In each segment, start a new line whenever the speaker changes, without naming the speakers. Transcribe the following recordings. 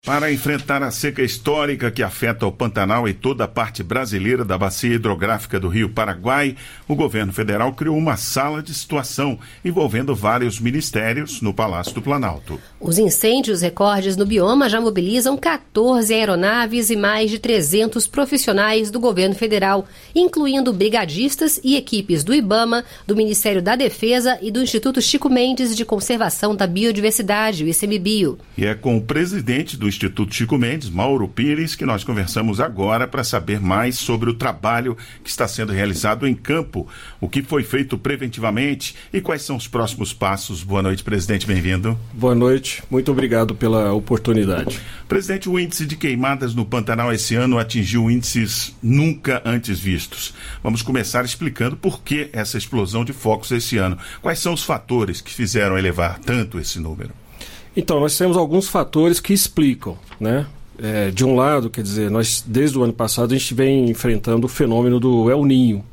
Para enfrentar a seca histórica que afeta o Pantanal e toda a parte brasileira da bacia hidrográfica do Rio Paraguai, o governo federal criou uma sala de situação envolvendo vários ministérios no Palácio do Planalto.
Os incêndios recordes no bioma já mobilizam 14 aeronaves e mais de 300 profissionais do governo federal, incluindo brigadistas e equipes do IBAMA, do Ministério da Defesa e do Instituto Chico Mendes de Conservação da Biodiversidade, o ICMBio.
E é com o presidente do Instituto Chico Mendes, Mauro Pires, que nós conversamos agora para saber mais sobre o trabalho que está sendo realizado em campo, o que foi feito preventivamente e quais são os próximos passos. Boa noite, presidente, bem-vindo.
Boa noite, muito obrigado pela oportunidade.
Presidente, o índice de queimadas no Pantanal esse ano atingiu índices nunca antes vistos. Vamos começar explicando por que essa explosão de focos esse ano. Quais são os fatores que fizeram elevar tanto esse número?
Então, nós temos alguns fatores que explicam, né? De um lado, quer dizer, nós desde o ano passado a gente vem enfrentando o fenômeno do El Niño.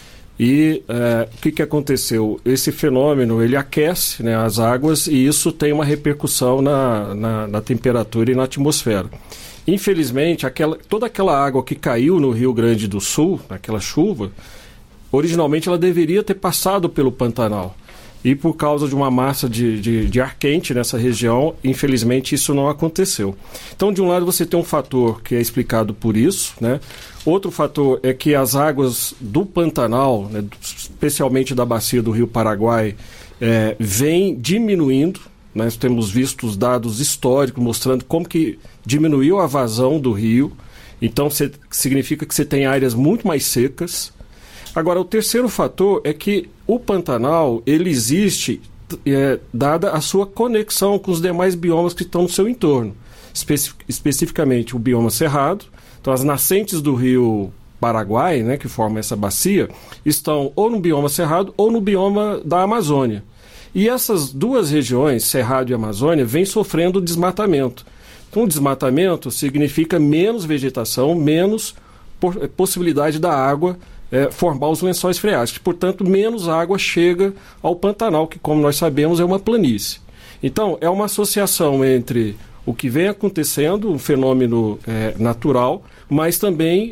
E o que aconteceu? Esse fenômeno, ele aquece, né, as águas e isso tem uma repercussão na temperatura e na atmosfera. Infelizmente, toda aquela água que caiu no Rio Grande do Sul, naquela chuva, originalmente ela deveria ter passado pelo Pantanal. E por causa de uma massa de ar quente nessa região, infelizmente isso não aconteceu. Então, de um lado você tem um fator que é explicado por isso, né? Outro fator é que as águas do Pantanal, né, especialmente da bacia do Rio Paraguai, vêm diminuindo. Nós temos visto os dados históricos mostrando como que diminuiu a vazão do rio. Então, significa que você tem áreas muito mais secas. Agora, o terceiro fator é que o Pantanal, ele existe dada a sua conexão com os demais biomas que estão no seu entorno. Especificamente o bioma cerrado. Então, as nascentes do rio Paraguai, né, que formam essa bacia, estão ou no bioma cerrado ou no bioma da Amazônia. E essas duas regiões, Cerrado e Amazônia, vêm sofrendo desmatamento. Então, o desmatamento significa menos vegetação, menos possibilidade da água formar os lençóis freáticos. Portanto, menos água chega ao Pantanal, que, como nós sabemos, é uma planície. Então, é uma associação entre o que vem acontecendo, um fenômeno natural, mas também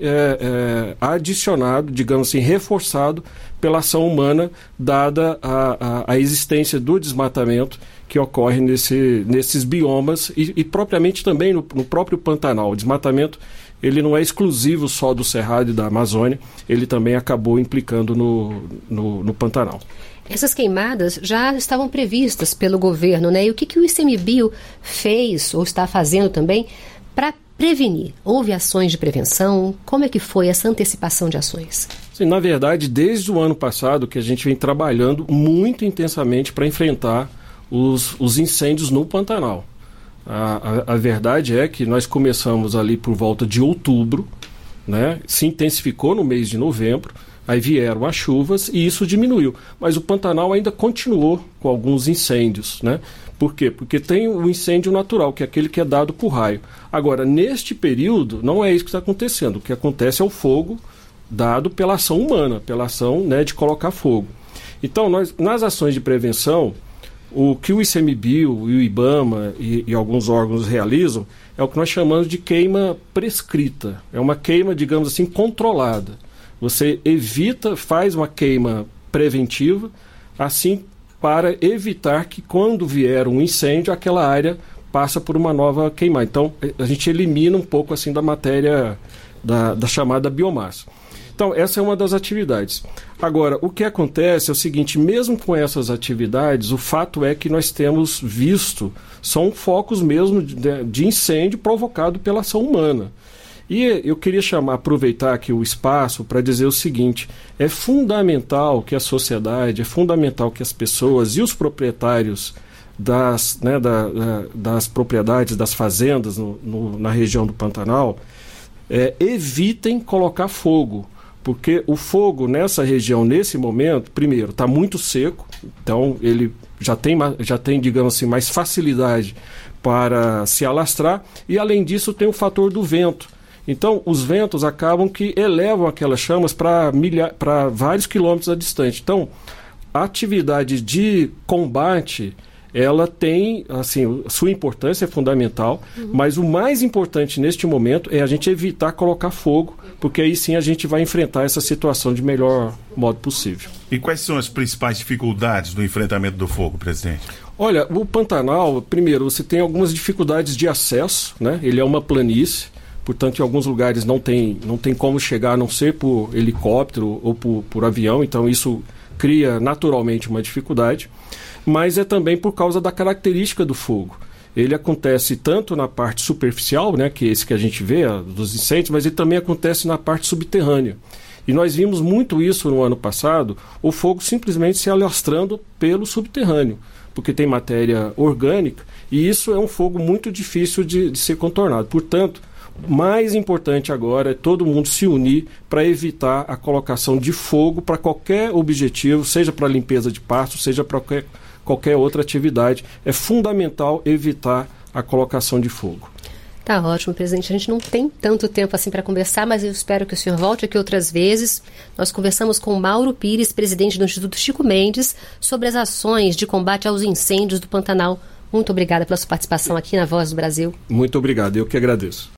adicionado, digamos assim, reforçado pela ação humana, dada a existência do desmatamento que ocorre nesses biomas e propriamente também no próprio Pantanal. O desmatamento ele não é exclusivo só do Cerrado e da Amazônia, ele também acabou implicando no Pantanal.
Essas queimadas já estavam previstas pelo governo, né? E o que o ICMBio fez ou está fazendo também para prevenir? Houve ações de prevenção? Como é que foi essa antecipação de ações?
Sim, na verdade, desde o ano passado que a gente vem trabalhando muito intensamente para enfrentar os incêndios no Pantanal. A verdade é que nós começamos ali por volta de outubro, né? Se intensificou no mês de novembro, aí vieram as chuvas e isso diminuiu. Mas o Pantanal ainda continuou com alguns incêndios, né? Por quê? Porque tem o incêndio natural, que é aquele que é dado por raio. Agora, neste período, não é isso que está acontecendo. O que acontece é o fogo dado pela ação humana, pela ação, né, de colocar fogo. Então, nas ações de prevenção, o que o ICMBio e o IBAMA e alguns órgãos realizam é o que nós chamamos de queima prescrita. É uma queima, digamos assim, controlada. Você faz uma queima preventiva, assim para evitar que quando vier um incêndio, aquela área passa por uma nova queimada. Então, a gente elimina um pouco assim da matéria da chamada biomassa. Então, essa é uma das atividades. Agora, o que acontece é o seguinte, mesmo com essas atividades, o fato é que nós temos visto, são focos mesmo de incêndio provocado pela ação humana. E eu queria aproveitar aqui o espaço para dizer o seguinte, é fundamental que a sociedade, é fundamental que as pessoas e os proprietários das propriedades, das fazendas na região do Pantanal, evitem colocar fogo. Porque o fogo nessa região, nesse momento, primeiro, está muito seco, então ele já tem, digamos assim, mais facilidade para se alastrar, e além disso tem o fator do vento. Então, os ventos acabam que elevam aquelas chamas para vários quilômetros a distante. Então, a atividade de combate ela tem, assim, sua importância é fundamental, mas o mais importante neste momento é a gente evitar colocar fogo, porque aí sim a gente vai enfrentar essa situação de melhor modo possível.
E quais são as principais dificuldades do enfrentamento do fogo, presidente?
Olha, o Pantanal, primeiro, você tem algumas dificuldades de acesso, né? Ele é uma planície, portanto, em alguns lugares não tem como chegar, a não ser por helicóptero ou por avião, então isso cria naturalmente uma dificuldade, mas é também por causa da característica do fogo. Ele acontece tanto na parte superficial, né, que é esse que a gente vê, dos incêndios, mas ele também acontece na parte subterrânea. E nós vimos muito isso no ano passado, o fogo simplesmente se alastrando pelo subterrâneo, porque tem matéria orgânica, e isso é um fogo muito difícil de ser contornado. Portanto, mais importante agora é todo mundo se unir para evitar a colocação de fogo para qualquer objetivo, seja para limpeza de pasto, seja para qualquer outra atividade. É fundamental evitar a colocação de fogo.
Tá ótimo, presidente. A gente não tem tanto tempo assim para conversar, mas eu espero que o senhor volte aqui outras vezes. Nós conversamos com Mauro Pires, presidente do Instituto Chico Mendes, sobre as ações de combate aos incêndios do Pantanal. Muito obrigada pela sua participação aqui na Voz do Brasil.
Muito obrigado, eu que agradeço.